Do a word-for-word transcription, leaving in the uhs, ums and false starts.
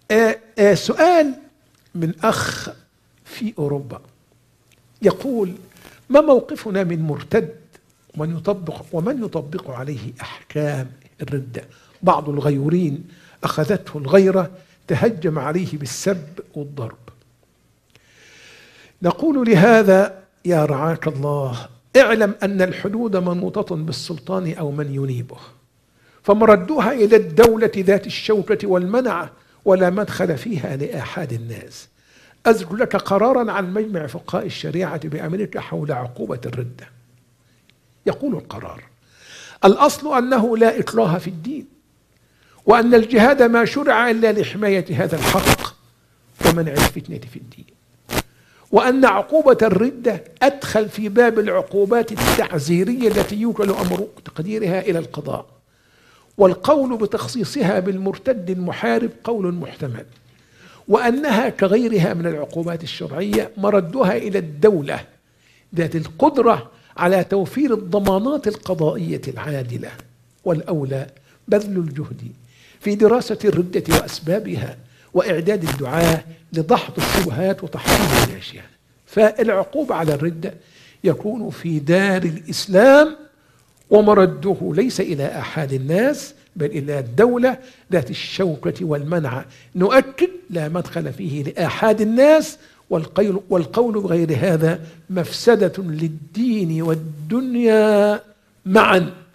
آه آه سؤال من أخ في أوروبا يقول: ما موقفنا من مرتد ومن يطبق ومن يطبق عليه أحكام الردة؟ بعض الغيورين أخذته الغيرة تهجم عليه بالسب والضرب. نقول لهذا: يا رعاك الله، اعلم أن الحدود منوطة بالسلطان أو من ينيبه، فمردوها إلى الدولة ذات الشوكة والمنعة، ولا مدخل فيها لآحاد الناس. أذكر لك قرارا عن مجمع فقهاء الشريعة بأمريكا حول عقوبة الردة. يقول القرار: الأصل أنه لا إكراه في الدين، وأن الجهاد ما شرع إلا لحماية هذا الحق ومنع الفتنة في الدين، وأن عقوبة الردة أدخل في باب العقوبات التعزيرية التي يوكل أمر تقديرها إلى القضاء، والقول بتخصيصها بالمرتد المحارب قول محتمل، وأنها كغيرها من العقوبات الشرعية مردها إلى الدولة ذات القدرة على توفير الضمانات القضائية العادلة. والأولى بذل الجهد في دراسة الردة وأسبابها، وإعداد الدعاة لدحض الشبهات وتحصيل الأشياء. فالعقوبة على الردة يكون في دار الإسلام، ومرده ليس إلى أحد الناس بل إلى الدولة ذات الشوكة والمنعة. نؤكد: لا مدخل فيه لآحاد الناس، والقول, والقول بغير هذا مفسدة للدين والدنيا معا.